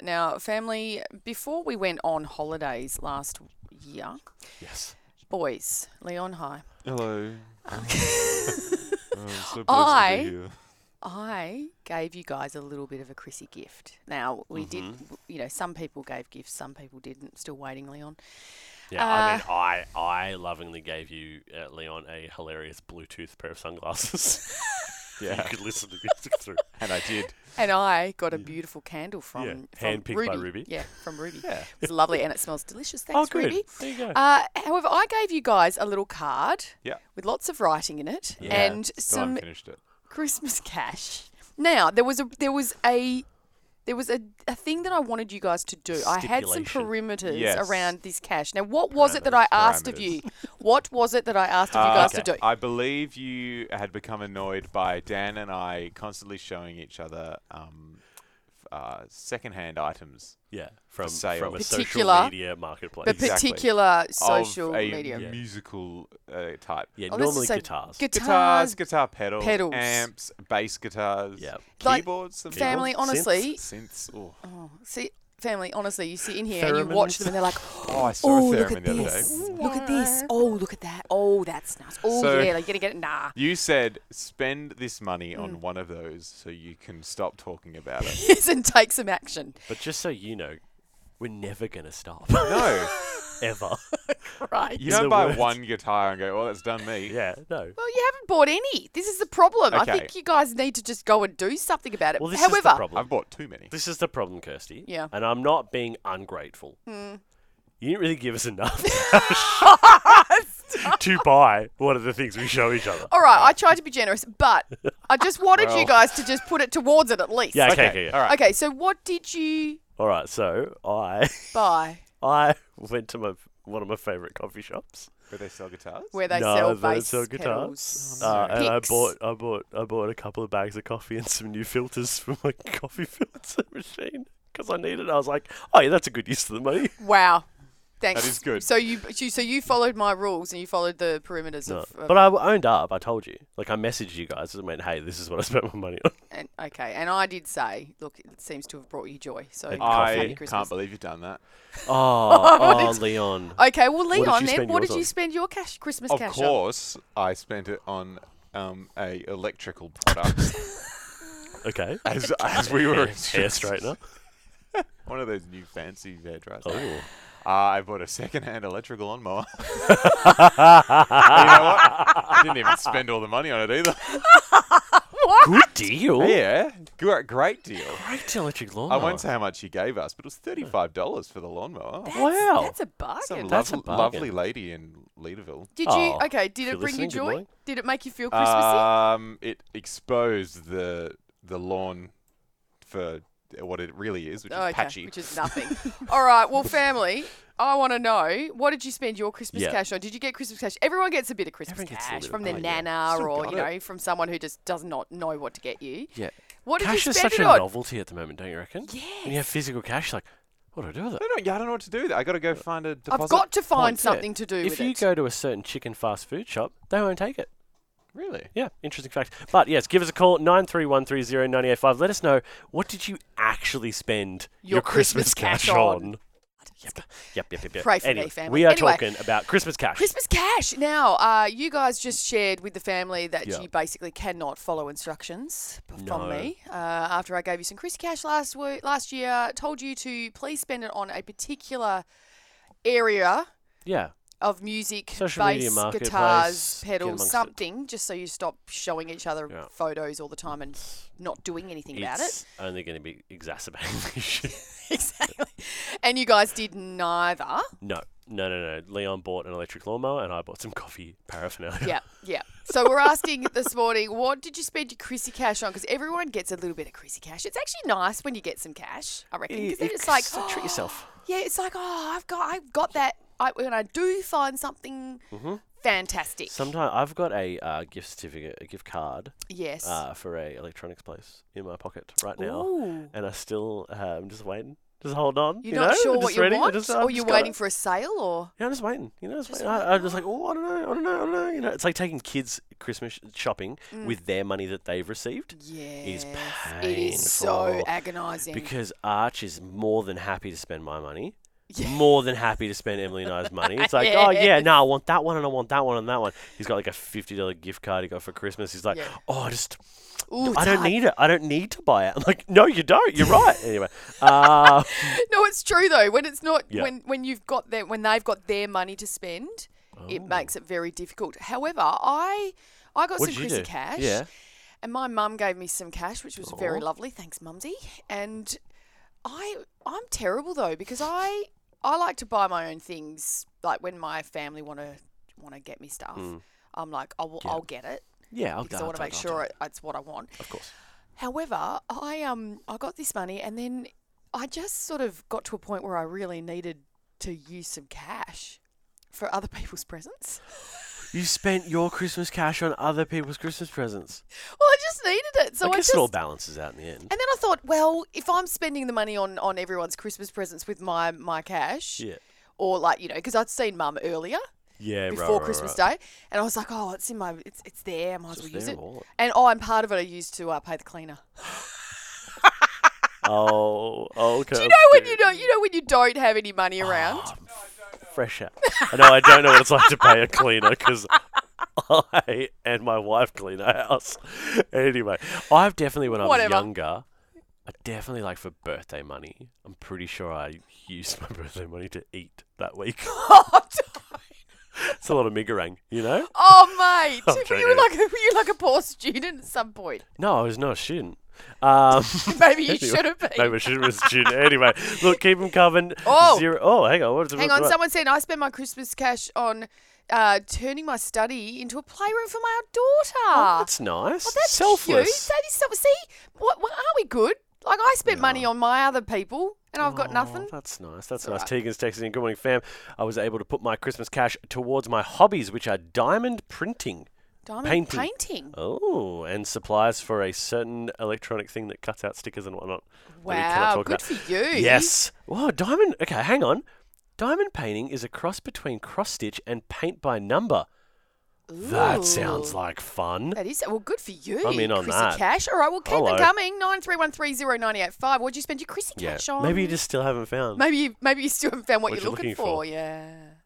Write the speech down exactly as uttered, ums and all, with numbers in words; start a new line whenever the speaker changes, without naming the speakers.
Now, family, before we went on holidays last year,
Yes.
boys, Leon, hi.
Hello. Oh, so pleased
I-
to be here.
I gave you guys a little bit of a Chrissy gift. Now, we did, you know, some people gave gifts, some people didn't. Still waiting, Leon.
Yeah, I
Uh,
mean, I, I lovingly gave you, uh, Leon, a hilarious Bluetooth pair of sunglasses.
Yeah.
You could listen to music through.
And I did.
And I got a beautiful candle from,
Yeah,
from
hand-picked
Ruby.
by Ruby.
Yeah, from Ruby.
Yeah.
It's lovely and it smells delicious. Thanks,
Oh, good.
Ruby.
There you go.
Uh, however, I gave you guys a little card
Yeah.
with lots of writing in it
Yeah.
and
Still
some
haven't finished it.
Christmas cash. Now, there was a there was a there was a, a thing that I wanted you guys to do. I had some
Stipulation.
perimeters
Yes.
around this cash. Now, what was it that I asked of you? What was it that I asked of you
Uh,
guys
okay.
to do?
I believe you had become annoyed by Dan and I constantly showing each other um, f- uh, secondhand items
yeah, from,
sale.
from a social
Particular-
media marketplace.
The
Exactly.
particular social
of a
media.
Yeah.
musical uh, type.
yeah,
Oh, let's
normally
just say
guitars.
Guitars.
Guitars, guitar pedals,
pedals.
amps, bass guitars,
Yeah.
Like,
keyboards, some
Family,
Keyboards,
honestly,
synths. Oh.
oh, see, family, honestly, you sit in here and you watch
Theremins.
them and they're like,
Oh, I saw
oh,
a
look
theremin
at
the other
this.
day.
Look at this. Oh, look at that. Oh, that's nice. Oh,
So-
yeah, like, you're going to get it. Nah.
You said spend this money
Mm.
on one of those so you can stop talking about it.
Yes, and take some action.
But just so you know, we're never going to stop.
No,
Ever.
Right.
you
In
don't
the
buy
words.
one guitar and go, "Oh, that's done me."
Yeah, no.
Well, you haven't bought any. This is the problem. I
Okay.
think you guys need to just go and do something about it.
Well, this
However,
is the problem.
I've bought too many.
This is the problem, Kirsty.
Yeah.
And I'm not being ungrateful.
Hmm.
You didn't really give us enough to buy one of the things we show each other.
all right, I tried to be generous, but I just wanted you
Well.
guys to just put it towards it at least.
Yeah, okay,
Okay,
okay, yeah.
all right.
Okay, so what did you
All right, so I
buy
I went to my one of my favorite coffee shops.
Where they sell guitars?
where they
No,
sell
they don't
bass
sell guitars.
pedals?
Uh, and I
Picks.
bought I bought I bought a couple of bags of coffee and some new filters for my coffee filter machine because I needed it. I was like, oh yeah, that's a good use of the money.
Wow. Thanks.
That is good.
So you, you so you followed my rules and you followed the perimeters
No.
of, of
But I owned up. I told you. Like I messaged you guys and went, hey, this is what I spent my money on.
and, okay, and I did say, look, it seems to have brought you joy. So
And
I
happy Christmas.
can't believe you've done that.
Oh, oh,
It's-
Leon.
Okay, well,
did
Leon,
you
then
spend
what
yours
did you
on?
spend your cash Christmas
Of
cash on?
course, I spent it on um, a electrical product
Okay.
as as we were
Hair straightener.
one of those new fancy hair dryers.
Oh.
Uh, I bought a second-hand electrical lawnmower. And you know what? I didn't even spend all the money on it either.
Good deal.
Yeah, great, great deal.
Great electric
I
lawnmower.
won't say how much he gave us, but it was thirty-five dollars for the lawnmower.
That's,
Wow.
That's a bargain.
Some
That's a
lovely,
bargain.
lovely lady in Leaderville.
Did
Oh,
you? Okay. Did
if
it
you're
bring you
listening, good
joy?
morning.
Did it make you feel Christmassy?
Um, it exposed the the lawn for what it really is, which
Oh,
is
okay,
patchy.
which is nothing. All right. Well, family, I want to know, what did you spend your Christmas
Yeah.
cash on? Did you get Christmas cash? Everyone gets a bit of Christmas
Everyone gets a
cash
little
from
bit.
their
Oh, yeah.
nana
Still
or,
got
you
it.
know, from someone who just does not know what to get you.
Yeah.
What did
Cash
you
is
spend
such
it
a
on?
novelty at the moment, don't you reckon?
Yes.
When you have physical cash, like, what do I do with it?
I don't know. Yeah, I don't know what to do with it. I got to go find a deposit.
I've got to find
point, yeah.
something to do
If
with
you
it.
go to a certain chicken fast food shop, they won't take it.
Really?
Yeah, interesting fact. But yes, give us a call, nine three one three zero nine eight five. Let us know, what did you actually spend
Your
your, Christmas,
Christmas
cash
cash
on?
on.
Yep, yep, yep, yep. yep.
Pray for me,
anyway,
family.
We are
Anyway.
talking about Christmas cash.
Christmas cash. Now, uh, you guys just shared with the family that
Yeah.
you basically cannot follow instructions p-
No.
from me. Uh, after I gave you some Chrissy cash last week, last year, told you to please spend it on a particular area
Yeah.
of music,
Social media
bass,
marketplace,
guitars,
get
pedals,
amongst it.
something, just so you stop showing each other
Yeah.
photos all the time and not doing anything about it.
It's only going to be exacerbating the issue.
Exactly. And you guys did neither.
No, no, no, no. Leon bought an electric lawnmower and I bought some coffee paraphernalia.
Yeah, yeah. So we're asking this morning, what did you spend your Chrissy cash on? Because everyone gets a little bit of Chrissy cash. It's actually nice when you get some cash, I reckon. Because then it's like,
so treat yourself.
yeah, it's like, oh, I've got, I've got that. I, when I do find something
Mhm.
fantastic.
Sometimes I've got a uh, gift certificate, a gift card
yes.
uh, for a electronics place in my pocket right now,
Ooh.
and I still uh, I'm just waiting, Just hold on.
You're
you
not
know?
sure
I'm
what
just
you
ready. I
want,
just-
or
I've
you're
just gotta-
waiting for a sale, or
Yeah, I'm just waiting. You know, just
Just
waiting. I,
waiting.
I'm just like, oh, I don't know, I don't know, I don't know. You know, it's like taking kids Christmas shopping
Mm.
with their money that they've received.
yes, it
painful.
is so agonising.
Because Arch is more than happy to spend my money.
Yeah.
More than happy to spend Emily and I's money. It's like, oh yeah,
Yes.
no, I want that one and I want that one and that one. He's got like a fifty dollar gift card he got for Christmas. He's like,
Yeah.
oh, I just,
Ooh, it's
I don't
hard.
need it. I don't need to buy it. I'm like, no, you don't. You're right. Anyway, uh,
No, it's true though. When it's not,
Yeah.
when when you've got their, when they've got their money to spend, it
Oh.
makes it very difficult. However, I I got
What
some
did you
Chrissy
do?
cash.
Yeah.
And my mum gave me some cash, which was very
Aw.
lovely. Thanks, Mumsy. And I I'm terrible though, because I I like to buy my own things. Like when my family want to want to get me stuff,
Mm.
I'm like, I'll
Yeah.
I'll get it
Yeah, I'll
because
go.
I want to
I'll
make
go, I'll
sure
go.
it, it's what I want.
Of course.
However, I um I got this money, and then I just sort of got to a point where I really needed to use some cash for other people's presents.
You spent your Christmas cash on other people's Christmas presents.
Well, I just needed it, so
I
I,
guess
just
it all balances out in the end.
and then I thought, well, if I'm spending the money on on everyone's Christmas presents with my my cash,
Yeah.
or like you know, because I'd seen Mum earlier
Yeah,
before
right, right,
Christmas
right.
Day, and I was like, oh, it's in my it's it's there, I might as well
Just
use
there,
it.
wallet.
And oh, and part of it I used to uh, pay the cleaner.
Oh, okay.
Do you know when you don't you know when you don't have any money around?
Oh, fresh out. I know. I don't know what it's like to pay a cleaner because I and my wife clean our house. Anyway, I've definitely when I was
Whatever.
younger, I definitely like for birthday money. I'm pretty sure I used my birthday money to eat that week.
Oh,
It's a lot of miggerang, you know.
oh, mate,
I'm
were you
joking.
like a, were you like a poor student at some point?
No, I was not a student. Um,
Maybe you
anyway,
should have been.
Maybe I should have been a student. Anyway, look, keep them coming.
Oh.
Zero. Oh, hang on. What's
Hang on, someone said I spent my Christmas cash on uh, turning my study into a playroom for my daughter.
Oh, that's nice.
Oh, that's
Selfless.
cute. That is so. See, what, what, aren't we good? Like I spent money
Yeah.
on my other people, and I've got
Oh,
nothing.
That's nice. That's
It's
nice.
alright.
Tegan's texting in. Good morning, fam. I was able to put my Christmas cash towards my hobbies, which are diamond printing.
Diamond
painting.
painting.
Oh, and supplies for a certain electronic thing that cuts out stickers and whatnot. that we cannot
Wow,
talk
good
about.
for you.
Yes. Whoa, diamond. Okay, hang on. Diamond painting is a cross between cross stitch and paint by number. That sounds
Ooh.
like fun.
That is well, good for you.
I'm in on
Chrissy
that.
Cash. All right, well, keep
Hello.
them coming. Nine three one three zero nine eight five. What'd you spend your Chrissy
Yeah.
Cash on?
Maybe you just still haven't found.
maybe you maybe you still haven't found what,
What
you're
you're
looking,
looking for.
for. Yeah.